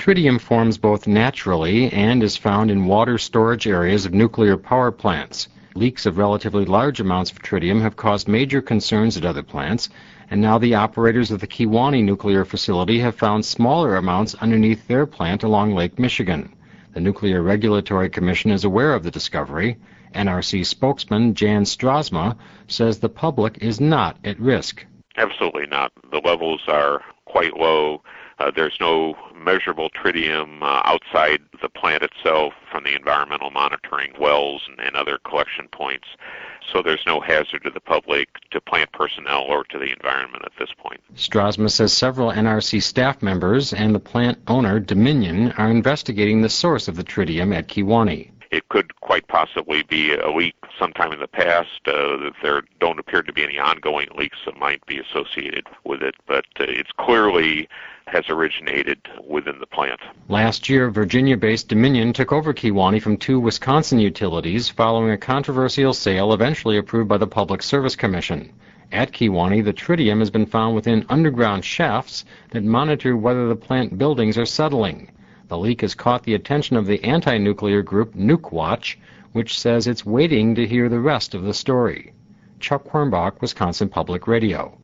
Tritium forms both naturally and is found in water storage areas of nuclear power plants. Leaks of relatively large amounts of tritium have caused major concerns at other plants, and now the operators of the Kewaunee nuclear facility have found smaller amounts underneath their plant along Lake Michigan. The Nuclear Regulatory Commission is aware of the discovery. NRC spokesman Jan Strasma says the public is not at risk. Absolutely not. The levels are quite low. There's no measurable tritium outside the plant itself from the environmental monitoring wells and other collection points. So there's no hazard to the public, to plant personnel, or to the environment at this point. Strasma says several NRC staff members and the plant owner, Dominion, are investigating the source of the tritium at Kewaunee. It could quite possibly be a leak sometime in the past. There don't appear to be any ongoing leaks that might be associated with it, but it's clearly has originated within the plant. Last year, Virginia-based Dominion took over Kewaunee from two Wisconsin utilities following a controversial sale eventually approved by the Public Service Commission. At Kewaunee, the tritium has been found within underground shafts that monitor whether the plant buildings are settling. The leak has caught the attention of the anti-nuclear group Nukewatch, which says it's waiting to hear the rest of the story. Chuck Hornbach, Wisconsin Public Radio.